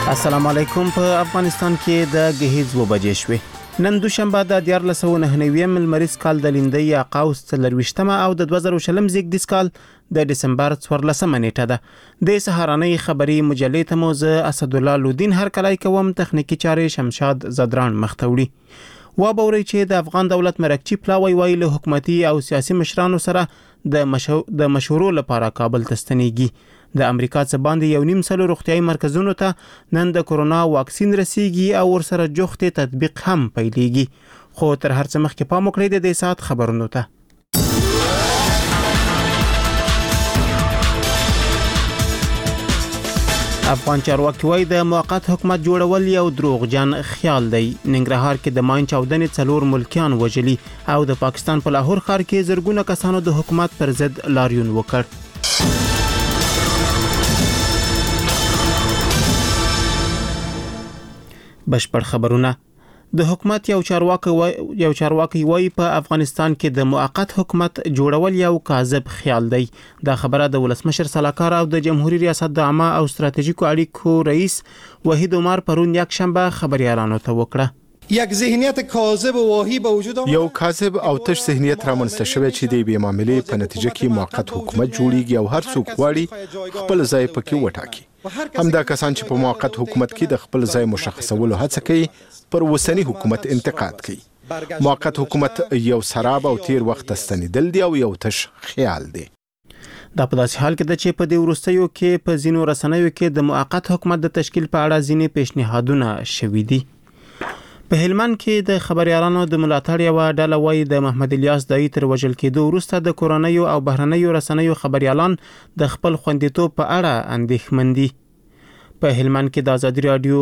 السلام علیکم. په افغانستان کې د غهیز وبجې شوې. نن دوشنبه د 1499 لمریز کال د لیندۍ یا قوس 24مه او د 2020 زیږدیز کال د دسمبر 14 نیټه ده. د سهارنۍ خبري مجلې ته موزه اسد الله لودین هر کلای کوم تخنیکی چارې شمشاد زدران مختوړي. و بوري چې د افغان دولت مرکچی پلاوی ویل حکومتي او سیاسي مشرانو سره د مشورو لپاره کابل ته ستنېږي. د امریکا څخه باندې 1.5 روغتيایي مرکزونو ته نن د کورونا واکسین رسیږي او ورسره جوخته تطبیق هم پیلېږي. خو تر هر څه مخکې پام وکړئ د دې سات خبرونو ته. افغان چارواکي وايي د موقت حکومت جوړول یو دروغجن خیال دی. ننګرهار کې د ماین چاودنې 4 ملکیان وژلي او د پاکستان په لاهور ښار کې زرګونه کسانو د حکومت پر ضد لاریون وکړ. بشپړ خبرونه. د حکومت یو چارواکي وایي په افغانستان کې د موقت حکومت جوړول یو کاذب خیال دی. دا خبره د ولسمشر سلاکار او د جمهوریت ریاست د عامه او ستراتیژیکو اړیکو رئیس وحید عمر پرون یک شنبه خبريالانو ته وکړه. یک ذهنیت کاذب و واهی به وجود آمد. یو کاذب او تش ذهنیت رامنځته شوی چې د بې معاملې په نتیجه کې موقت حکومت جوړیږي او هر څوک غواړي خپل ځای پکې وټاکي. همدا کسان چې په موقت حکومت کې د خپل ځای مشخصولو هڅه کوي پر وسنی حکومت انتقاد کوي. موقت حکومت یو سراب او تیر وخت ستنیدل دی او یو تش خیال دی. دا په داسې حال کې د چې په دې وروستیو کې په ځینو رسنیو کې د موقت حکومت د تشکیل په اړه ځینې پیشنهادونه شوي دي. په هلمند کې د خبريالانو د ملاتړ یو ډله وایي د محمد الیاس دای تر وژل کېدو وروسته د کورونیو او بهرنیو رسنیو خبريالان د خپل خوندیتوب په اړه اندېښمن دي. په هلمند کې د ازادي رادیو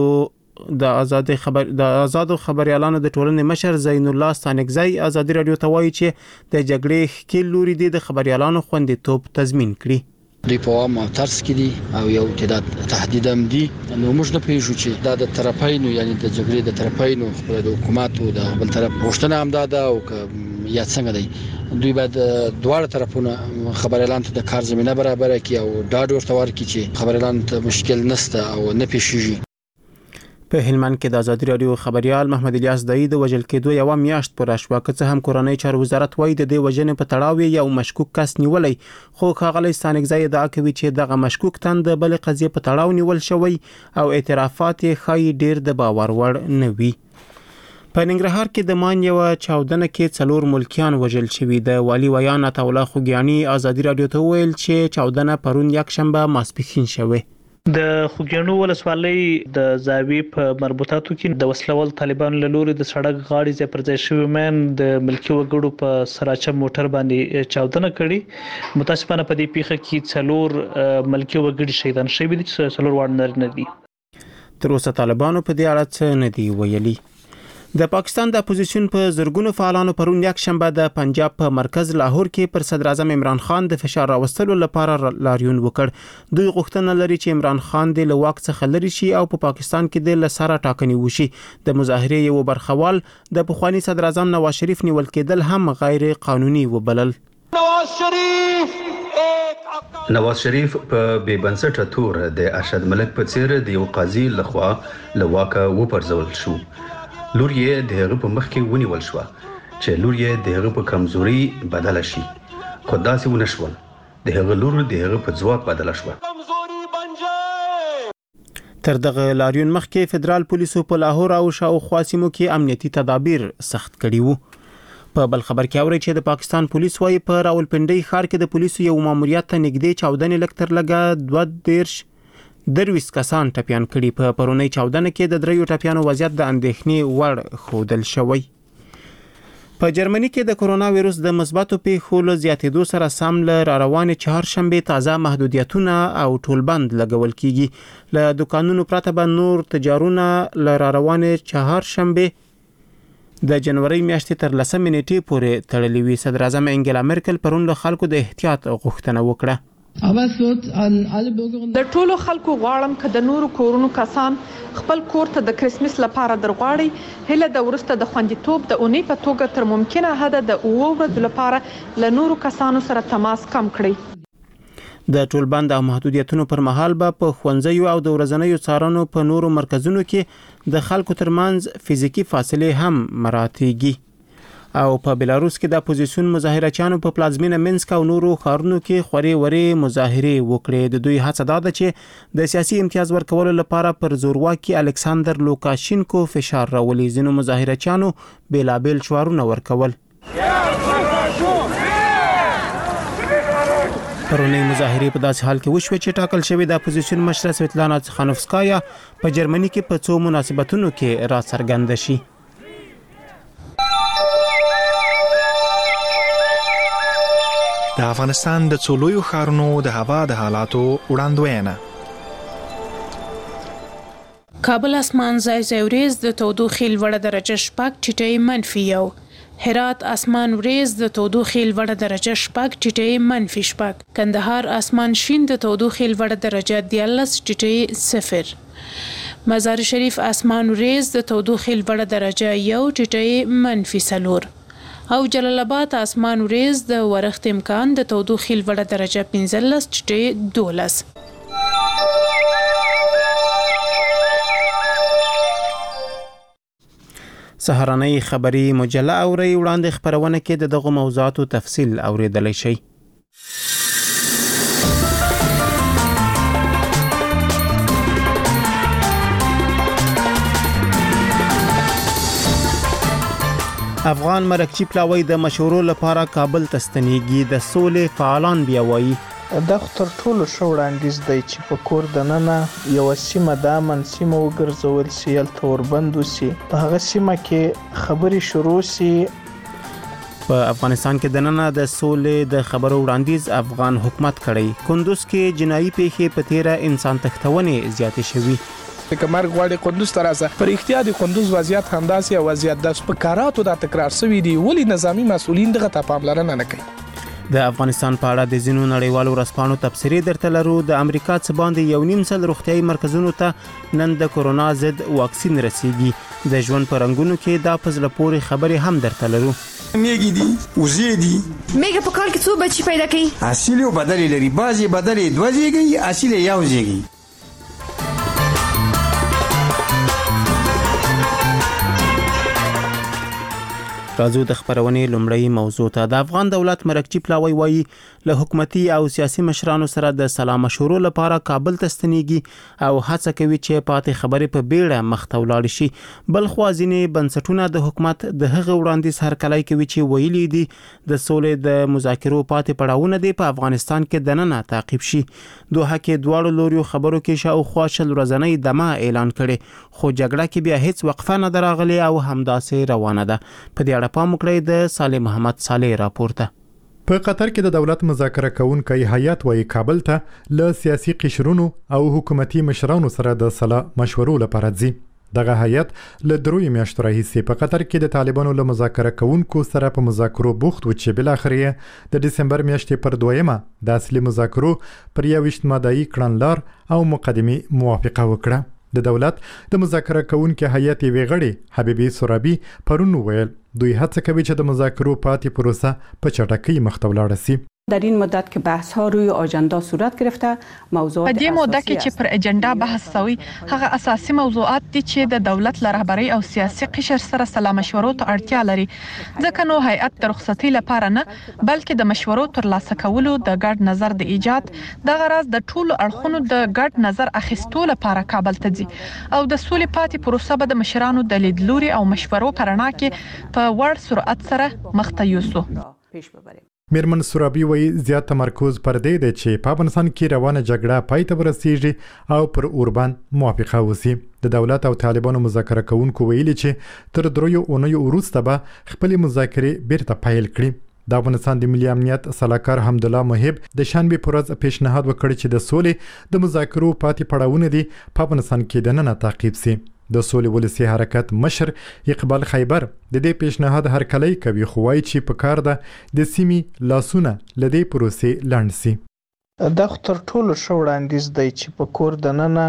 د آزادو خبريالانو د ټولنې مشر زین الله ستانکزی ازادي رادیو ته وایي چې د جګړې ښکیل لوري دي د خبريالانو خوندیتوب تضمین کړي. دوی په عام ترس کې دي او یو تعداد تهدید هم دي. نو موږ نه پیژو چې دا د طرفینو یعنی د جګړې د طرفینو خپل د حکومت او د بل طرف غوښتنه هم ده او یا څنګه دی. دوی بعد دواړه طرفونه خبريالان ته د کار زمينه برابر کړي او ډاډ ورته ورکړي چې خبريالان ته مشکل نشته او نه پیښیږي. په هلمند کې د ازادي رادیو خبريال محمد الیاس دای د وژل کېدو یو میاشت پوره شوه. که څه هم کورنۍ چارو وزارت وایي د دې وژنې په تړاو یو مشکوک کس نیولې، خو ښاغلی ستانکزی ادعا کوي چې دغه مشکوک تن د بل قضیې په تړاو نیول شوی او اعترافات یې ښایي ډیر د باور وړ نه وي. په ننګرهار کې د مان یو چاودنه کې 4 ملکیان وژل شوي. د والي ویان عطاالله خوګیانی ازادي رادیو ته ویل چې چاودنه پرون یک شنبه ماسپښین شوه. د خوګیانو ولسوالۍ د زاوی په مربوطاتو کې د وسلوال طالبان له لوري د سړک غاړې ځای پر ځای شوی من د ملکی وګړو په سراچه موټر باندې چاودنه کړي. متاسفانه په دې پیښه کې 4 ملکی وګړي شهیدان شوي دي چې 4 وړ نه دي. تر اوسه طالبانو په دې اړه څه نه دی ویلي. د پاکستان د اپوزیشن په زرګونو فعالانو پرون یک شنبه د پنجاب په مرکز لاهور کې پر صدر اعظم عمران خان د فشار راوستلو لپاره لاریون وکړ. دوی غوښتنه لري چې عمران خان د لواک څخه لري شي او په پاکستان کې د لسره ټاکنې وشي. د مظاهرې یو برخوال د پخوانی صدر اعظم نواز شریف نیول کېدل هم غیر قانوني وبلل. نواز شریف په بې بنسټه تور د ارشد ملک په څیر د یو قاضي لخوا لواکه وپرځول شو. لور یې د هغه په مخ کې ونیول شو چې لور یې د هغه په کمزوري بدل شي، خو داسې ونه شول. د هغه لور د هغه په ځواک بدل شو. تر دغه لاریون مخکې فدرال پولیسو په لاهور او شاوخوا سیمو کې امنیتي تدابیر سخت کړي وو. په بل خبر کې اوري چې د پاکستان پولیس وايي په راولپنډي ښار کې د پولیسو یو ماموریت ته نږدې چاودنې لکتر لګا 22 کسان ټپیان کړي. په پرونی چاودنه کې د 3 ټپیانو وضعیت د اندېښنې وړ ښودل شوی. په جرمني کې د کرونا وایروس د مثبتو پیښو له زیاتېدو سره سم له روانې چهارشنبه تازه محدودیتونه او ټولبند لګول کیږي. له دکانونو پرته به نور تجارونه له روانې چهارشنبه د جنوري میاشتې تر 10 نیټې پورې تړلې وي. صدر اعظم انګلا مرکل پرون له خلکو د احتیاط غوښتنه وکړه. د ټولو خلکو غواړم چې د نورو کورونو کسان خپل کور ته د کریسمس لپاره درغواړي. هله د ورسته د خوندیتوب د اونۍ په توګه تر ممکنه حد د 9 ورځې لپاره له نورو کسانو سره تماس کم کړئ. د ټولبند او محدودیتونو پر مهال به په ښوونځیو او د ورځنیو څارنو په نورو مرکزونو کې د خلکو ترمنځ فزیکی فاصله هم مراعاتېږي. او په بلاروس کې د اپوزیسیون مظاهرچیانو په پلازمینه منسک او نورو ښارونو کې خوري وري مظاهره وکړې. د دوی هڅه دا ده چې د سیاسي امتیاز ورکولو لپاره پر زورواکي الکساندر لوکاشینکو فشار راولي. ځینو مظاهرچیانو بیلابیل شعارونه ورکول. پرونی مظاهره په داسې حال کې وشوه چې ټاکل شوی د اپوزیسیون مشره سویتلانا تخانوفسکایا په جرمني کې په څو مناسبتونو کې را څرګنده شي. د افغانستان د څو لویو ښارونو د هوا د حالاتو وړاندوینه. کابل اسمان ځای ورځ د تودوخې لوړه درجه 6 ټیټه -1. هرات اسمان ورځ د تودوخې لوړه درجه 6 ټیټه -6. کندهار اسمان شین د تودوخې لوړه درجه 13 ټیټه 0. مزار شریف اسمان ورځ د تودوخې لوړه درجه 1 ټیټه -4. او جلال آباد اسمان ورځ د ورښت امکان د تودوخې لوړه درجه 15 ټیټه 12. سهارنۍ خبری مجله اوري وړاندې خبرونه کې دغه موضوعاتو تفصیل اوریدلی شي. افغان مرکچی پلاوی د مشورو لپاره کابل ته ستنیږي. د سولې فعالان بیا وایي دا تر ټولو ښه وړاندیز دی چې په کور دننه یو سیمه د امن سیمه وګرځول سي، هلته وربند وسي، په هغه سیمه کې خبرې شروع سي. په افغانستان کې دننه د سولې د خبرو وړاندیز افغان حکومت کړی. کندوز کې جنایي پیښې په تیره انسان تښتونې زیاتې شوي. کمر غواړي کندوز ته راځه. پر اختیار د کندوز وضعیت همداسې وضعیت د سپکاراتو د تکرار شوی دی. ولی نظامی مسؤلین دغه ته پاملرنه نه کوي. د افغانستان په اړه د ځینو نړیوالو ورځپاڼو تبصرې درته لرو. د امریکا څخه باندې 1.5 سل روغتیايي مرکزونو ته نن د کورونا ضد واکسین رسیږي. د ژوند په رنګونو کې دا په زړه پورې خبرې هم درته لرو. میږي دي وزې دي. میږي په کال کې څو بچي پیدا کوي؟ اصلي او بدلې لري. بعضي بدلې دوه زیږي، اصلي یو زیږي. راځو د خبرونې لومړی موضوع ته. د افغان دولت مرکچی پلاوی وایي له حکومتي او سیاسي مشرانو سره د سلا مشورو لپاره کابل ته ستنیږي او هڅه کوي چې پاتې خبرې په بیړه مخته ولاړ شي. بل خو ځینې بنسټونه د حکومت د هغه وړاندیز هرکلی کوي چې ویلي دي د سولې د مذاکرو پاتې پړاوونه دي په افغانستان کې دننه تعقیب شي. دوه کې دواړو لوريو خبرو کې شاوخوا شل ورځنۍ دمه اعلان کړي، خو جګړه کې بیا هیڅ وقفه نه دراغلي او همداسې روانه ده. په دې اړه پام وکړئ د صالح محمد صالح راپورته. په قطر کې د دولت مذاکره کوونکی هیئت وايي کابل ته له سیاسي قشرونو او حکومتي مشرانو سره د سلا مشورو لپاره ځي. دغه هیئت له دروي میاشتو راهیسې په قطر کې د طالبانو له مذاکره کوونکو سره په مذاکرو بوخت و چې بل اخر د دسمبر میاشتې پر 2مه د اصلي مذاکرو پر 21 ماده‌ای کړنلار او مقدمي موافقه وکړه. د دولت د مذاکره کوونکو هیئت ویغړي حبیبي سورابي پرون ویل دوی هڅه کوي چې د مذاکرو پاتې پروسه په چټکۍ مخته ولاړ شي. در این مدت که بحث ها روی آژاندا صورت گرفته، موضوعات په دې مدت کې چې پر اجنډا بحث شوی هغه اساسي موضوعات دي چې د دولت له رهبرۍ او سیاسي قشر سره سلا مشورو ته اړتیا لري. ځکه نو هیئت د رخصتۍ لپاره نه بلکې د مشورو ترلاسه کولو د ګډ نظر د ایجاد د غرض د ټولو اړخونو د ګډ نظر اخیستو لپاره کابل ته ځي او د سولې پاتې پروسه به د مشرانو د لیدلوري او مشورو پرنا کې په وړ سرعت سره مخته یوسو. میرمن سورابي وایي زیات تمرکز پر دې دی چې په افغانستان کې روانه جګړه پای ته ورسیږي او پر اوربان موافقه وسی. د دولت او طالبانو مذاکره کوونکو ویلي چې تر 3 اونیو وروسته به خپل مذاکرې بیرته پیل کړي. د افغانستان د ملي امنیت سلاکار حمدالله محب د شنبه پر ورځ پیشنهاد وکړ چې د سولې د مذاکرو پاتې پړاوونه دي په افغانستان کې دننه تعقیب شي. د سولې ولسی حرکت مشر اقبال خیبر د دې پیشنهاد هرکلی کوي، خو وايي چې په کار ده د سیمې لاسونه لدې پروسې لاندې سي. دا تر ټولو ښه وړاندیز دی چې په کور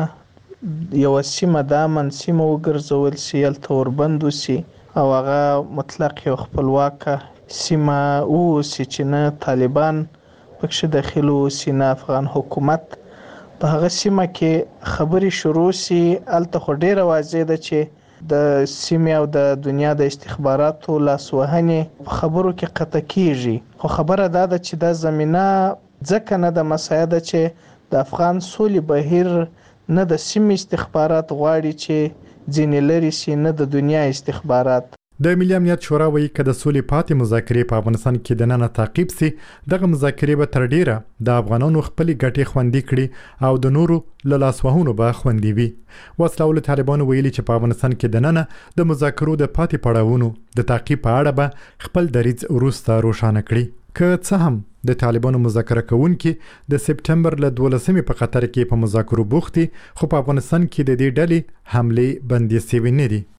دننه یو سیمه د امن سیمه وګرځول سي، هلته وربند وسي او هغه مطلق یو خپلواکه سیمه اوسي چې نه طالبان پکښې داخل اوسي نه افغان حکومت په هغه سیمه کې خبرې شروع سي. هلته خو ډیره واضح ده چې د سیمې او د دنیا د استخباراتو لاسوهنې په خبرو کې قطع کیږي. خو خبره دا ده چې دا زمینه ځکه نه د مساعده چې د افغان سولې بهیر نه د سیمې استخبارات غواړي چې ځینې لري سي، نه د دنیا استخبارات. د ملي امنیت شورا وایي که د سولې پاتې مذاکرې په افغانستان کې دننه تعقیب سي، دغه مذاکرې به تر ډیره د افغانانو خپلې ګټې خوندي کړي او د نورو له لاسوهنو به خوندي وي. وسله طالبانو ویلي چې په افغانستان کې دننه د مذاکرو د پاتې پړاوونو د تعقیب په اړه به خپل دریځ وروسته روښانه کړي. که څه هم د طالبانو مذاکره کوونکي د سپټمبر له 12 په قطر کې په مذاکرو بوختي، خو په افغانستان کې د دې ډلې حملې بندي شوې نه دي.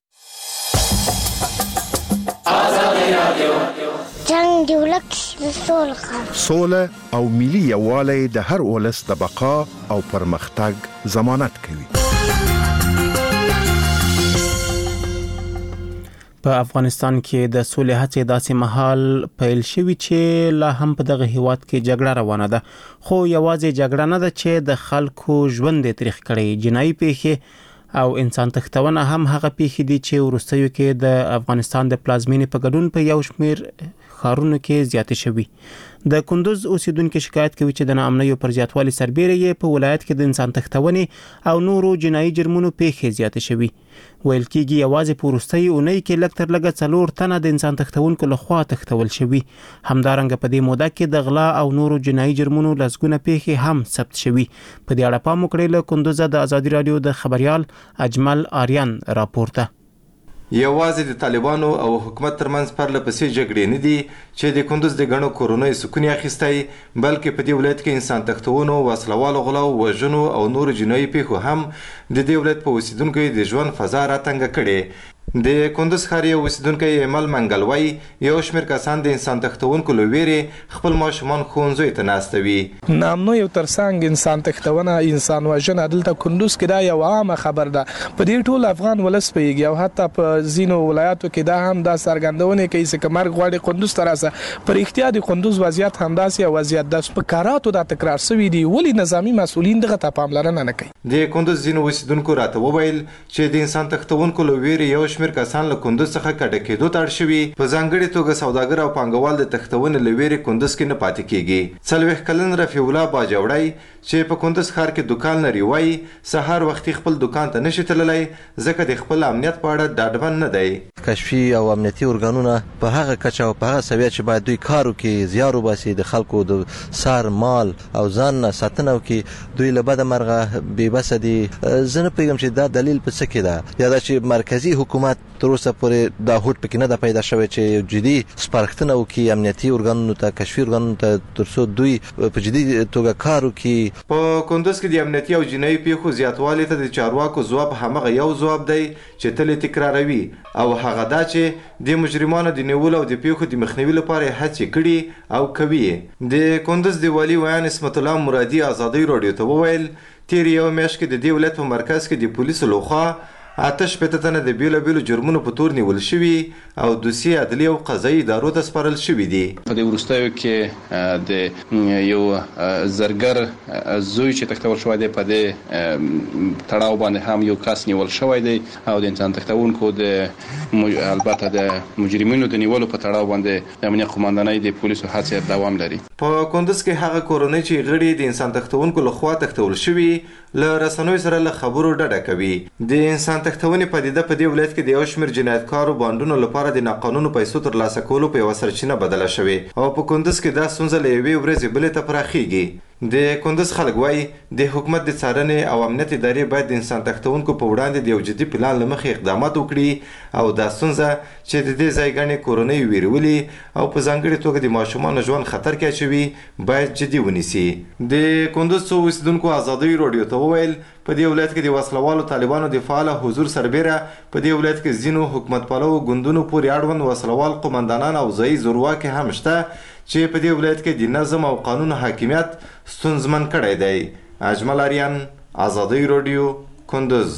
جنگ دی ولک سوله او ملي یووالی د هر ولس د بقا او پرمختګ ضمانت کوي. په افغانستان کې د سولې هڅې داسې مهال پیل شوي چې لا هم په دغه هیواد کې جګړه روانه ده، خو یوازې جګړه نه ده چې د خلکو ژوند تریخ کړي. جنایي پیښې او انسان تښتونه هم هغه پیښې دي چې وروستیو کې د افغانستان د پلازمینې په ګډون په یو شمیر ښارونو کې زیاتې شوي. د کندوز اوسیدونکو شکایت کوي چې د ناامنیو پر زیاتوالي سربیره یې په ولایت کې د انسان تښتونې او نورو جنایي جرمونو پیښې زیاتې شوي. ویل کېږي یوازې په وروستۍ اونۍ کې لږ تر لږه 4 تنه د انسان تښتونکو لخوا تښتول شوي. همدارنګه په دې موده کې د غلا او نورو جنایي جرمونو لسګونه پیښې هم ثبت شوي. په دې اړه پام وکړئ. له کندوزه د ازادي رادیو د خبريال اجمل آریان راپورته. یوازې د طالبانو او حکومت ترمنځ پرله پسې جګړې نه دي چې د کندوز د غنو کورونی سکون اخیستی، بلکې په دې ولایت کې انسان تښتونو، وسلوالو غلاو، وژنو او نور جنایي پیښو هم د دې ولایت په اوسیدونکو د ژوند فضا راتنګه کړې. د کندوز ښار یو اوسیدونکی ایمل منګلوی یو شمېر کسان د انسان تښتونکو له ویرې خپل ماشومان ښوونځیو ته ناستوي. نامنو یو ترڅنګ انسان تښتونه، انسان وژنه دلته کندوز کې دا یو عامه خبر ده. په دې ټول افغان ولس پیږي او حتی په ځینو ولایاتو کې دا هم دا څرګندونه کوي چې مرګ غواړي کندوز ته راسه. پر اختیار د کندوز وضعیت همداسې او وضعیت د سپکاراتو دا تکرار شوی دی. ولی نظامی مسؤلین دغه ته پاملرنه نه کوي؟ د کندوز ځینو اوسیدونکو راته وویل چې د انسان تښتونکو له ویرې یو شمېر کسان له کندوز څخه کډه کېدو ته اړ شوي. په ځانګړې توګه سوداګر او پانګوال د تښتونې له ویرې کندوز کې نه پاتې کېږي. 40 کلن رفیع الله باجوړی چې په کندوز ښار کې دکان لري وایي سهار وختي خپل دکان ته نشي تللی ځکه د خپل امنیت په اړه ډاډمن نه دی. کشفي او امنیتي ارګانونه په هغه کچه او په هغه سویه چې باید دوی کار وکړي، زیار وباسي، د خلکو د سر مال او ځان نه ساتنه وکړي، دوی له بده مرغه بې بسه دي. زه نه پوهېږم چې دا دلیل په څه کې ده، یا دا چې مرکزي حکومت تر اوسه پورې دا هوډ پکې نه ده پیدا شوی چې جدي سپارښتنه وکړي امنیتي ارګانونو ته، کشفي ارګانونو ته، تر څو دوی په جدي توګه کار وکړي. په کندوز کې د امنیتي او جنایي پیښو زیاتوالي ته د چارواکو ځواب همغه یو ځواب دی چې تل تکراروي، او هغه دا چې د مجرمانو د نیولو او د پیښو د مخنیوي لپاره هڅې کړي او کوي. د کندوز د والي ویان اسمت الله مرادي ازادي رادیو ته وویل تیر یو میاشت کې د دې ولایت په مرکز کې د پولیسو لخوا 8 تنه د بیلابیلو جرمونو په تور نیول شوي او دوسیې عدلي او قضایي ادارو ته سپارل شوي دي. په دې وروستیو کې د یو زرګر زوی چې تښتول شوی دی په دې تړاو باندې هم یو کس نیول شوی دی او د انسان تښتونکو د البته د مجرمینو د نیولو په تړاو باندې د امنیت قوماندانۍ د پولیسو هڅې دوام لري. په کندوز کې هغه کورنۍ چې غړي د انسان تښتونکو لخوا تښتول شوي له رسنیو سره له خبرو ډډه کوي. د انسان تښتونې پدیده په دې ولایت کې د یو شمېر جنایتکارو بانډونو لپاره د ناقانونه پیسو ترلاسه کولو په یوه سرچینه بدله شوې او په کندوز کې دا ستونزه له یوې ورځې بلې ته پراخیږي. د کندوز خلک وایي د حکومت د څارنې او امنیت ادارې باید د انسان تښتونکو په وړاندې د یو جدي پلان له مخې اقدامات وکړي او دا ستونزه چې د دې ځای ګڼې کورنۍ ویرولي او په ځانګړې توګه د ماشومانو ژوند خطر کې اچوي باید جدي ونیسي. د کندوز څو اوسیدونکو ازادي رادیو ته وویل په دې ولایت کې د وسلوالو طالبانو د فعال حضور سربیره په دې ولایت کې ځینو حکومت پالو ګوندونو پورې اړوند وسلوال قومندانان او ځایي زورواکي هم شته چې په دې ولایت کې د نظم او قانون حاکمیت ستونزمن کړی دی. اجمل آریان، ازادي رادیو، کندوز.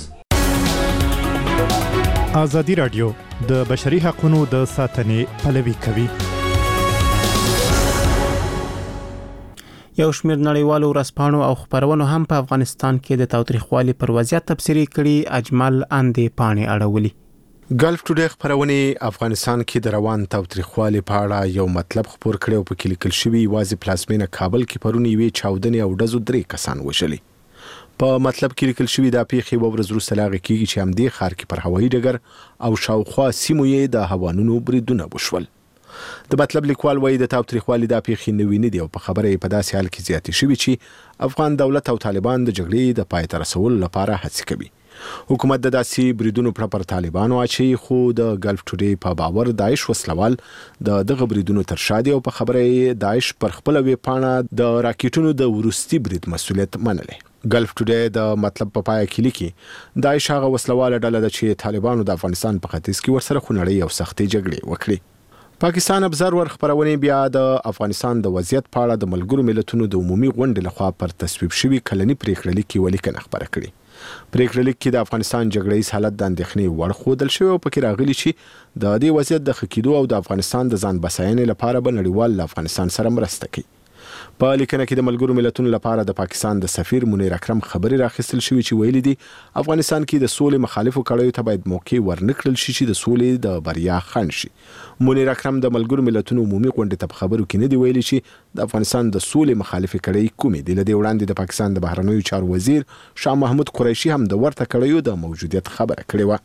ازادي رادیو د بشري حقوقو د ساتنې پلوي کوي. یو شمېر نړیوالو ورځپاڼو او خبرونو هم په افغانستان کې د تاوتریخوالي پر وضعیت تبصرې کړي. اجمل اندې پاڼې اړولي. ګلف ټوډے خبرونه افغانستان کې د روان تاوتریخوالي په اړه یو مطلب خبر کړي او په کې لیکل شوی واځي پلازمینه کابل کې پرونی وی چاودنې او ډزو 3 کسان وشلي. په مطلب کې لیکل شوی دا پیښې ورځ وروسته لاغې کېږي چې همدې ښار کې پر هوایي ډګر او شاوخوا سیمو یې د هوانونو بریدونه وشول. د مطلب لیکوال وایي د تاوتریخوالي دا پیښې نوې نه دي او په خبره یې په داسې حال کې زیاتې شوي چې افغان دولت او طالبان د جګړې د پای ته رسولو لپاره هڅې کوي. حکومت د داسې بریدونو پر طالبانو اچي، خو د ګلف ټوډے په باور داعش وسلوال دغه بریدونو تر شا دي او په خبره یې داعش پر خپل وی پاڼه د راکټونو د ورستي برید مسؤلیت منلی. ګلف ټوډے د مطلب په پای کې لیکي داعش هغه وسلواله ډله ده چې طالبانو د افغانستان په ختیځ کې ورسره خونړۍ او سختې جګړې وکړي. پاکستان ابزرور خبرونه بیا د افغانستان د وضعیت په اړه د ملګرو ملتونو د عمومي غونډې لخوا پر تصویب شوی کلنی پریکړه لیک ولیکنه خبره کړې. پریکړه لیک کې د افغانستان جګړه‌یز حالت د اندېښنې وړ ښودل شوی او پکې راغلي چې د دې وضعیت د ښه کېدو او د افغانستان د ځان بساینې لپاره به نړیوال له افغانستان سره مرسته کوي. په لیکنه کې د ملګرو ملتونو لپاره د پاکستان د سفیر منیر اکرم خبري راخستل شوی چې ویلي دي افغانستان کې د سولې مخالفو کړیو ته باید موقع ورنکړل شي چې د سولې د بریا خنډ شي. منیر اکرم د ملګرو ملتونو عمومي غونډې ته خبرو کې نه دی ویلي چې د افغانستان د سولې مخالفه کړی کومې دي. لدې وړاندې د پاکستان د بهرنیو چارو وزیر شاه محمود قریشي هم د ورته کړیو د موجودیت خبره کړې و.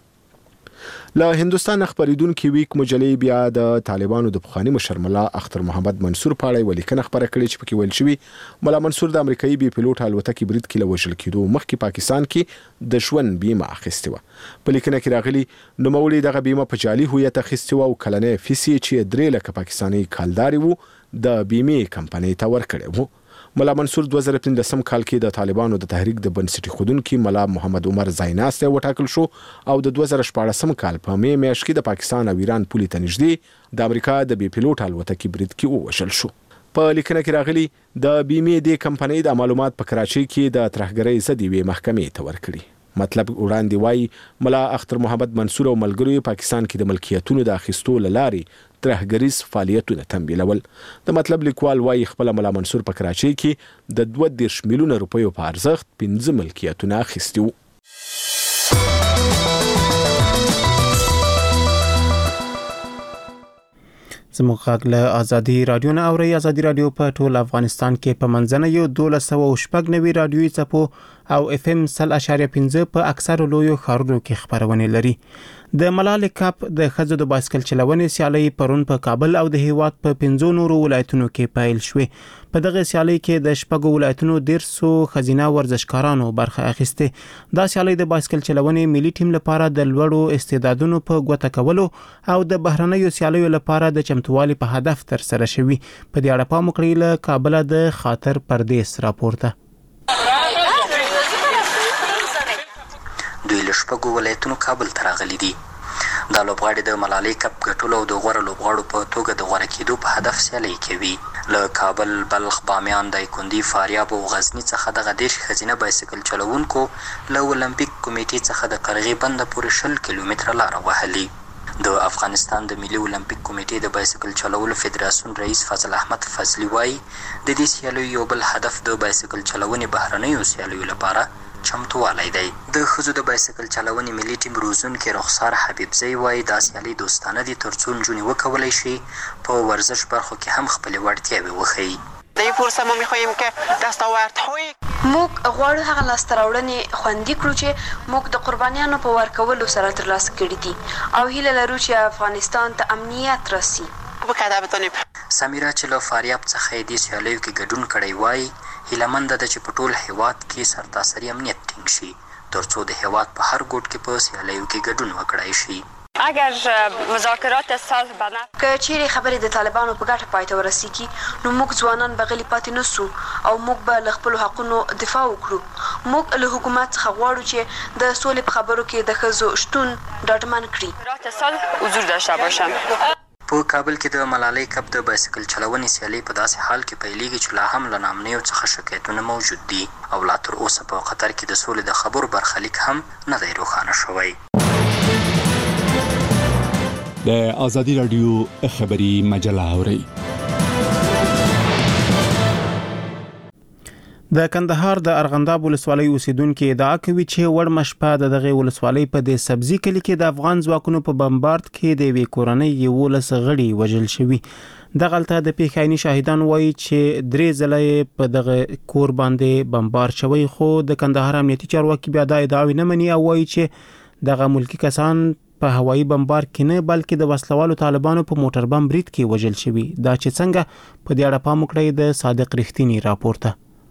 له هندستان خبریدونکو ویک مجلې بیا د طالبانو د پخوانی مشر ملا اختر محمد منصور په اړه ولیکنه خبره کړې چې پکې ویل شوی ملا منصور د امریکایي بي پیلوټ الوتکې برید کې له وژل کېدو مخکې پاکستان کې د ژوند بیمه اخیستې و. په لیکنه کې راغلي نوموړي دغه بیمه په جعلي هویت اخیستې و او کلنې فیسې چې 3 لک پاکستاني کالداري وو د بیمې کمپنۍ ته ورکړې وو. ملا منصور 2015 کال کې د طالبانو د تحریک د بنسټي خودونکو ملا محمد عمر زایناست وټاکل شو او د 2014 کال په می میاشت کې د پاکستان او ایران پولې ته نږدې د امریکا د بي پیلوټ الوتکې برید کې ووژل شو. په لیکنه کې راغلي د بیمې د کمپنۍ د معلومات په کراچۍ کې د ترهګرۍ ضد یوې محکمې ته ورکړي. مطلب وړاندې وایي ملا اختر محمد منصور او ملګرو پاکستان کې د ملکیتونو د اخیستو لاري ترهګریز فعالیتونه تمویلول. د مطلب لیکوال وایي خپل ملا منصور په کراچۍ کې د 22 میلیون روپیو په ارزښت 15 ملکیتونه اخیستي وو. زموږ غږ له ازادي رادیو نه اوري. ازادي رادیو په ټول افغانستان کې په منځنیو 1290 رادیوي څپو او FM 100.5 په اکثر لویو ښارونو کې خبرونه لري. د ملالۍ کپ د ښځو د بایسکل چلونې سیالي پرون په کابل او د هیواد په 15 نورو ولایتونو کې پیل شوې. په دغه سیالي کې د شپږو ولایتونو 150 خزینه ورزشکارانو برخه اخیسته. دا سیالي د بایسکل چلونې ملي ټیم لپاره د لوړو استعدادونو په ګوته کولو او د بهرنیو سیالیو لپاره د چمتووالي په هدف تر سره شوې. په دې اړه پام وکړئ. له کابل د خاطر پردیس راپورته. دوی له شپږو ولایتونو کابل ته راغلي دي. دا لوبغاړي د ملالۍ کپ ګټلو او د غوره لوبغاړو په توګه د غوره کېدو په هدف سیالي کوي. له کابل، بلخ، بامیان، دایکنډي، فاریاب او غزني څخه دغه 10 خزینه بایسکل چلوونکو له اولمپیک کمیټې څخه د قرغې بند پورې 20 کیلومتره لار وهلي. د افغانستان د ملي اولمپیک کمیټې د بایسکل چلولو فدراسیون رئیس فضل احمد فضلي وایي د دې سیالیو یو بل هدف د بایسکل چلونې بهرنیو سیالیو لپاره چمتووالی دی. د ښځو د بایسکل چلونې ملي ټیم روزونکي رخسار حبیبزی وایي دا سیالۍ دوستانه دي ترڅو نجونې وکولی شي په ورزش برخو کې هم خپلې وړتیاوې وښیي. در این فرصت ما می‌خواهیم که دستاوردهای موږ غواړو هغه لاسته راوړنې خوندي کړو چې موږ د قربانیانو په ورکولو سره ترلاسه کړي دي او هیله لرو چې افغانستان ته امنیت راسي. سمیرا چې له فاریاب څخه یې دې سیالیو کې ګډون کړی وایي هیلهمنده ده چې په ټول هیواد کې سرتاسري امنیت ټینګ شي ترڅو د هیواد په هر ګوټ کې په سیالیو کې ګډون وکړای شي. اگر مذاکرات صلح بنا که چیرې خبرې د طالبانو په ګټه پای ته ورسیږي نو موږ ځوانان به غلي پاتې نشو او موږ به له خپلو حقونو دفاع وکړو. موږ له حکومت څخه غواړو چې د سولې په خبرو کې د ښځو شتون ډاډمن کړي. حضور داشته باشم. په کابل کې د ملالۍ کپ د بایسکل چلونې سیالي په داسې حال کې پیلېږي چې لا هم له نامنیو څخه شکایتونه موجود دي او لا تر اوسه په قطر کې د سولې د خبرو برخلیک هم نه دی روښانه شوی. د ازادي رادیو خبري مجله اوري. د کندهار د ارغنداب ولسوالۍ اوسیدونکو ادعا کوي چې وړ مشپه دغه ولسوالۍ په د سبزی کلی کې د افغان ځواکونو په بمبارد کې د وی کورنۍ یو لس غړي وژل شوی. د غلطه د پیښایني شاهدان وایي چې درې ځله په دغه کور باندې بمبار شوی، خو د کندهار امنیتي چارواکي بیا د ادعاوې نه مني او وایي چې دغه ملکی کسان په هوایي بمبار کې نه بلکې د وسلوالو طالبانو په موټر بم برید کې وژل شوی. دا چې څنګه په دې اړه پام وکړئ د صادق رښتینی راپورته.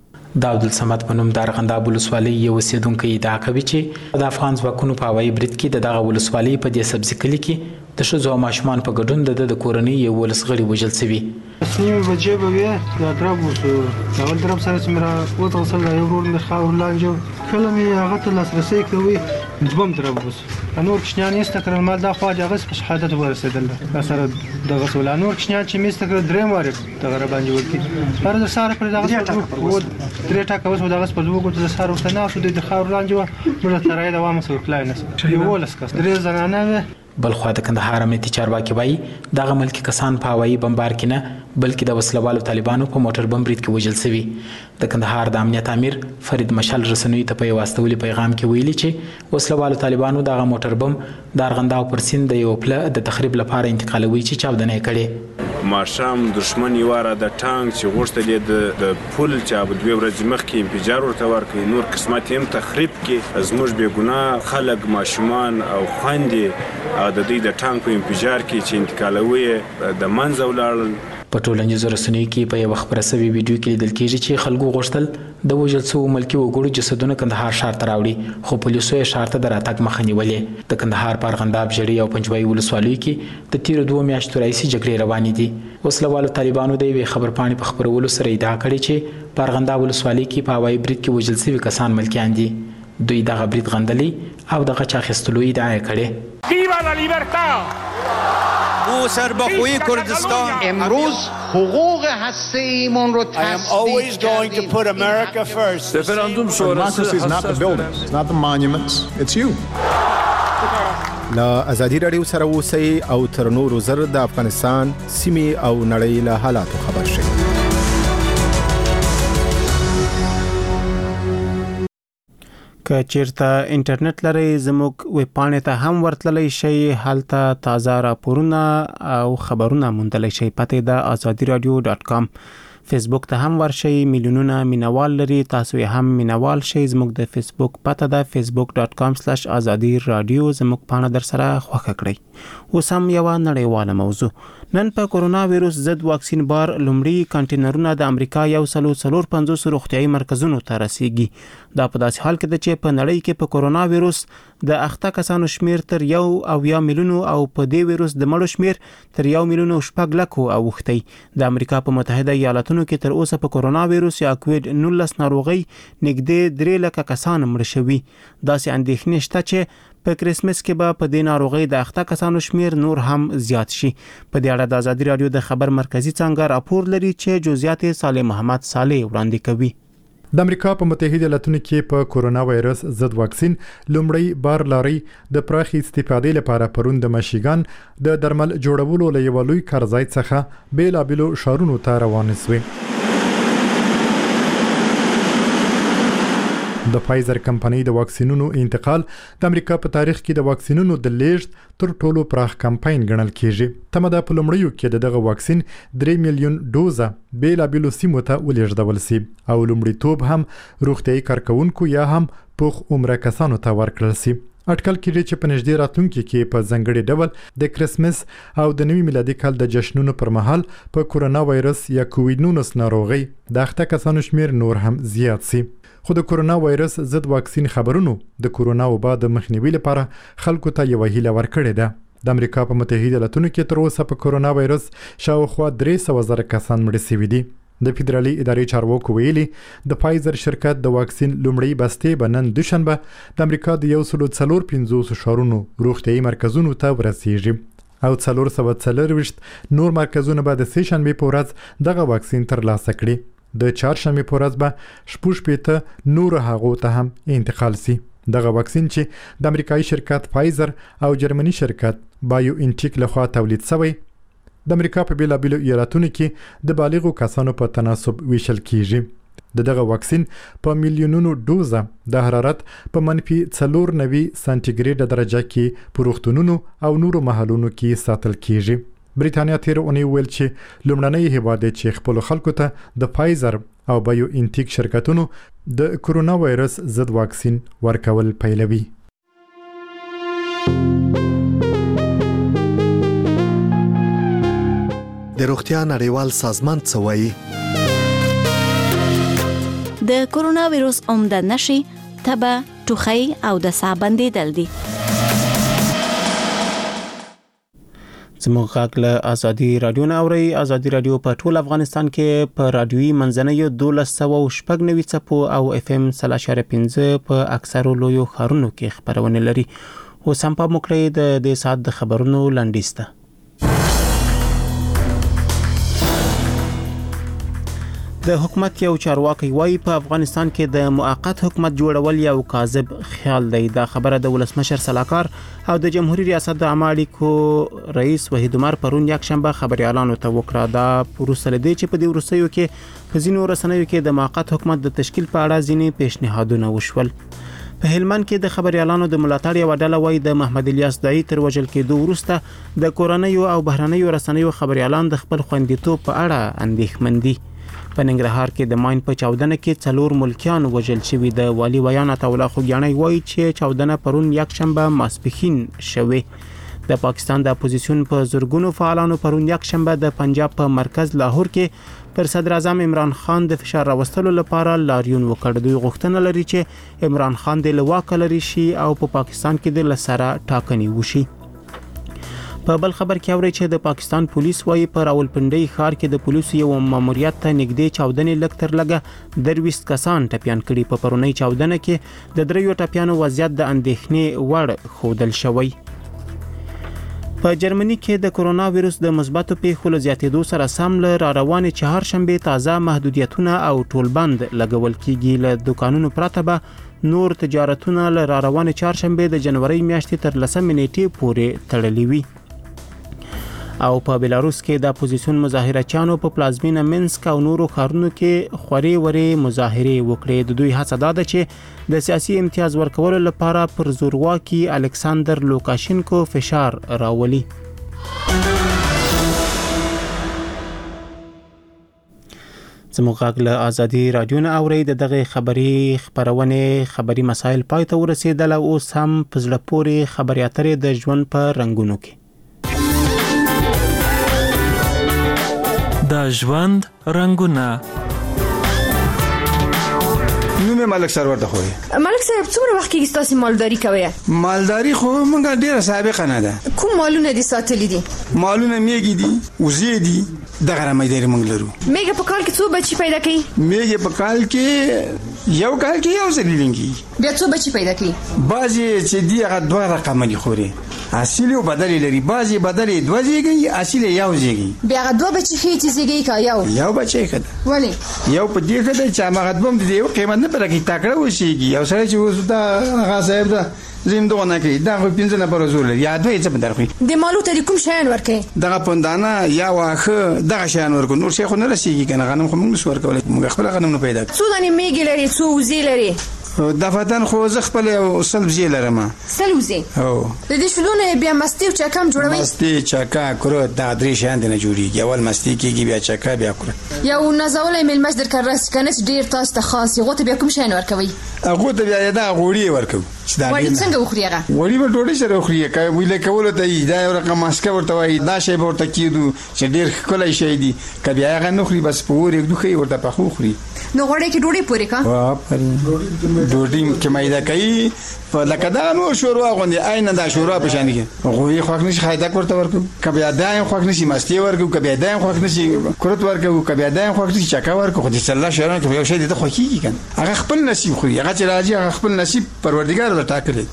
د عبدالصمد په نوم د ارغنداب ولسوالۍ یو اوسیدونکی ادعا کوي چې د افغان ځواکونو په هوایي برید کې دغه ولسوالۍ په دې سبزی کلي کې د ښځو او ماشومان په ګډون د کورنۍ یو ولس غړي وژل شوي. نیمه بجې به وې دا درب وسو اول درب سره چې مې وتغسل یو ورور مې خاور لانجو کله مې هغه ته لاسرسی کوي دوم درب وسو نور کشنیان یې ستکرل مال دا خواجه غس په شهادت ورسېدل دا سره دغه سول نور کشنیان چې مې ستکرل درې واره دغه باندې ورکی پر د ساره پر دغه و درې ټاکه وسو دغه په دوه ګوت د ساره وسنه شو د خاور لانجو موږ ترای دا وامه سو کلاینس یو ولس کس درې زنانه بلخوا د کندهار امنیتي چارواکي وایي دغه ملکی کسان په هوایي بمبار کې نه بلکې د وسلوالو طالبانو په موټر بم برید کې وژل شوي. د کندهار د امنیت امیر فرید مشال رسنوي ته په یو واستولي پیغام کې ویلي چې وسلوالو طالبانو دغه موټر بم د ارغنداب پر سیند د یو پله د تخریب لپاره انتقالوي چې چاودنه یې کړې. ماشام دشمن یواره د ټانک چې غوښتل د پل چې په دوه ورځې مخکې انفجار ورته ورکړي نور قسمت هم تخریب کې زموږ بې ګناه خلک ماشومان او خويندې او د دې د ټانک په انفجار کې چې انتقالوي د منځ ولاړل. په ټولنیزو رسنیو کې په یو خبره سوي ویډیو کې لیدل کېږي چې خلکو غوښتل د وژل شوو ملکي وګړو جسدونه کندهار ښار ته راوړي، خو پولیسو یې ښار ته د راتګ مخه نیولې. د کندهار په ارغنداب ژړۍ او پنجوایي ولسوالیو کې د تیرو 2 میاشتو راهیسې جګړې روانې دي. وسلوالو طالبانو د یوې خبرپاڼې په خپرولو سره ادعا کړې چې په ارغنداب ولسوالۍ کې په هوایي برید کې وژل شوي کسان ملکیان دي. دوی دغه برید غندلی او دغه چا اخیستلو ادعا یې کړې. ویوا لا لیبرتا او سربخوی کردستان امروز حقوق هسته‌ایمون رو I am always going to put America first. Referendum sonrası is not the buildings, it's not the monuments, it's you. لا ازادي رادیو سره اوسئ او تر نورو زر د افغانستان سیمې او نړۍ له حالاتو خبر شئ. که چیرته انټرنیټ لري زموږ ویب پاڼې ته هم ورتللی شئ، هلته تازه راپورونه او خبرونه موندلی شئ. پته د azadiiradio.com. فیسبوک ته هم ورشئ، میلیونونه مینوال لري، تاسو یې هم مینوال شئ. زموږ د فیسبوک پته ده facebook.com/azadi-radio. زموږ پاڼه در سره خوښه کړئ. اوس هم یو نړیواله موضوع. نن په کورونا وایروس ضد واکسین بار لومړی کنټینرونه د امریکا 145 روغتیايي مرکزونو ته رسیږي. دا په داسې حال کې ده چې په نړۍ کې په کورونا وایروس د اخته کسانو شمیر تر 1 میلیون او په دې وایروس د مړو شمیر تر 1 میلیون او 6 لکو اوختي. د امریکا په متحده ایالاتونو کې تر اوسه په کورونا وایروس یا کووید-19 ناروغي نږدې 3 لک کسان مړ شوي. داسې اندېښنې شته چې په کریسمس کې به په دې ناروغي د اخته کسانو شمیر نور هم زیات شي. په دې اړه د ازادي رادیو د خبر مرکزی څنګه راپور لري چې جزئیات صالح محمد صالح وړاندې کوي. د امریکا په متحده ایالاتونو کې په کورونا وایرس ضد واکسین لومړی بار لاري د پراخي استفادې لپاره پرون د مشیګان د درمل جوړولو لوی لوی کارځای څخه بیلابلو شهرونو ته روان شوی. د فایزر کمپنۍ د واکسینونو انتقال د امریکا په تاریخ کې د واکسینونو د لیږد تر ټولو پراخ کمپاین ګڼل کیږي. تمه ده په لومړیو کې دغه واکسین 3 میلیون ډوزه بیلابلو سیمو ته ولېږدول شي او لومړیتوب هم روغتیايي کارکونکو یا هم پوخ عمره کسانو ته ورکړل شي. اټکل کېږي چې په نږدې راتلونکي کې په ځانګړي ډول د کریسمس او د نوي میلادي کال د جشنونو پر مهال په کورونا وایرس یا کووید-19 ناروغي د اخته کسانو شمیر نور هم زیات شي. خو د کورونا وایرس ضد واکسین خبرونو د کورونا وبا د مخنیوي لپاره خلکو ته یو هیله ورکړې ده. د امریکا په متحده ایالاتونو کې تر اوسه په کورونا وایرس شاوخوا 300,000 کسان مړ شوي دي. د فدرالي ادارې چارواکو ویلي د فایزر شرکت د واکسین لومړی بستې به نن دوشنبه د امریکا د 145 شهرونو روغتیايي مرکزونو ته ورسیږي او 440 نور مرکزونه به د سه شنبه په ورځ دغه واکسین ترلاسه کړي. د چهارشنبه په ورځ به 15 نور هغو ته هم انتقال شي. دغه واکسین چې د امریکایي شرکت فایزر او جرمني شرکت بایو انټیک لخوا تولید شوی د امریکا په بیلابلو ایالاتونو کې د بالغو کسانو په تناسب ویشل کیږي. دغه واکسین په میلیونونو ډوزه د حرارت په -490 سانتیګریډ درجه کې په روغتونونو او نورو محلونو کې ساتل کیږي. بریټانیا تیر اونۍ ویل چې لومړنی هیواد چې خپل خلکو ته د فایزر او بایو انټیک شرکتونو د کورونا وایرس ضد واکسین ورکول پیلوي. د روغتیا نړیوال سازمان څه وایي؟ د کورونا وایرس عمده نشي تبه، ټوخی او د ساه بندیدل دي. زموږ غږ له ازادي رادیو نه اوري. ازادي رادیو په ټول افغانستان کې په رادیوي منځنیو 1290 څپو او FM 3.5 په اکثرو لویو ښارونو کې خبرونه لري. اوس هم په موکړې د دې سات د خبرونو لنډیسته. د حکومت یو چارواکي وایي په افغانستان کې د موقت حکومت جوړول یو کاذب خیال دی. دا خبره د ولسمشر سلاکار او د جمهوریت ریاست د عامه اړیکو رئیس وحید عمر پرون یکشنبه خبريالانو ته وکړه. دا پروسه لدی چې په دې ورسېو کې په ځینو رسنیو کې د موقت حکومت د تشکیل په اړه ځینې پیشنهادونه وشول. په هلمند کې د خبريالانو د ملاتړ یو ډله وایي د محمد الیاس دای تر وژل کېدو وروسته د کورنیو او بهرنیو رسنیو خبريالان د خپل خوندیتوب په اړه اندېښمن دي. په ننګرهار کې د ماین په چاودنه کې 4 ملکیان وژل شوي. د والی ویان عطاالله خوګیاڼی وایي چې چاودنه پرون یکشنبه ماسپښین شوه. د پاکستان د اپوزیسیون په زورګونو فعالانو پرون یکشنبه د پنجاب په مرکز لاهور کې پر صدر اعظم عمران خان د فشار راوستلو لپاره لاریون وکړ. دوی غوښتنه لري چې عمران خان د لواک لري شي او په پاکستان کې د لسره ټاکنې وشي. په بل خبر کې اوري چې د پاکستان پولیس وايي په راولپنډي ښار کې د پولیسو یو ماموریت ته نږدې چاودنې لکتر لګه 23 کسان ټپيان کړي. په پرونی چاودنه کې د 3 ټپيانو وضعیت د اندېښنې وړ خودل شوی. په جرمني کې د کورونا وایرس د مثبتو پیښو زیاتېدو سره سم له روانې چهارشنبه تازه محدودیتونه او ټولبند لګول کیږي. له دکانونو پرته به نور تجارتونه له روانې چهارشنبه د جنوري میاشتې تر 10 نیټې پورې تړلې وي. او په بلاروس کې د اپوزیسیون مظاهرچیانو په پلازمینه منسک او نورو ښارونو کې خوري وري مظاهره وکړې. د دوی هڅه ده چې د سیاسي امتیاز ورکولو لپاره پر زورواکي الکساندر لوکاشینکو فشار راولي. زموږ غږ له ازادي رادیو نه اوري. دغه خبري مسایل پای ته ورسېدل او اوس هم په زړه پورې خبري اترې د ژوند په رنگونو کې. د ژوند رنگونه. نوم ملک سرور ته خوي. ملک صاحب څومره وخت کې تاسو مالداري کوي؟ مالداري خو مونږه ډیره سابقه نه ده. کوم مالونه دي ساتلې دي؟ مالونه میګي دي، وزې دي، دغه مېداري مونږ لرو. میګه په کال کې څو بچي پیدا کوي؟ میګه په کال کې یو ځلیږي. بیا څو بچي پیدا کوي؟ بعضي چې دی هغه دوه رقم دي خوري. اصلي او بدلې لري. بعضي بدلې دوه زیږي، اصلي یو زیږي. بیا هغه دوه بچي خې چې زیږي کا یو بچي کړه. ولی؟ یو په دې کې چې هغه دوم دي یو قیمت نه پرې تاکړه وشيږي. یو سره چې اوس دا هغه صاحب دا زمدونه کوي دا خو 15 نه پر زول یا دوی څه بدرخي. د مالو ته کوم شیان ورکې؟ دغه پوندانه یا واخه دغه شیان ورکو. نور شي خو نه رسیږي کنه. غنم خو موږ ورکول. موږ خپل غنم نه پیدا. څو دانې میګي لري، څو وزې لري؟ د فتن خو ز خپل سلوزي لرم. سلوزي؟ او د دې شلونه بیا مستی او چکم جوړوي؟ مستی چکا کرو د درې شان نه جوړیږي. اول مستی کیږي بیا چکا بیا کرو. یو نزول مل مجدر کراس کنه ډیر تاسو ته خاص یو ته بیا کوم شان ورکوي؟ هغه ته بیا دا غوړي ورکو. وړي څنګه وخوري هغه؟ وړي په ډوډۍ سره وخوري. کوي ویل کول ته دا یو رقم ماسکه ورته وای. دا شی ورته کیدو چې ډیر کولای شي دي. کبي هغه نه خوري بس پور یک دوخي ورته پخو خوري. نو غوړي کې ډوډۍ پورې کا؟ ډوډۍ کې مایده کوي. لکه دا نو شوروا غوندي عین دا شوروا په شان دي. غوي خوښ نشي خایدا ورته ورکو. کبي دایم خوښ نشي مستی ورکو. کبي دایم خوښ نشي کرت ورکو. کبي دایم خوښ نشي چکا ورکو. خو دې الله شهران کې یو شی دې خو کیږي کنه. هغه خپل نصیب خوري. هغه چې راځي هغه خپل نصیب پروردګار ورته ټاکلی.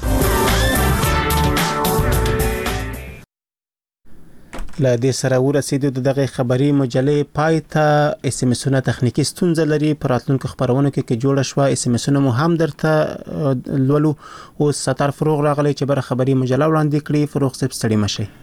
له دې سره ورسېدو دغه خبري مجلې پای ته. اس ام اسونه تخنیکی ستونزه لري. پر راتلونکو خبرونو کې جوړه شو. اس ام اسونه مو هم درته لولو. او ستار فروغ راغلی چې بر خبري مجله وړاندې کړي. فروغ صاحب ستړي مشي.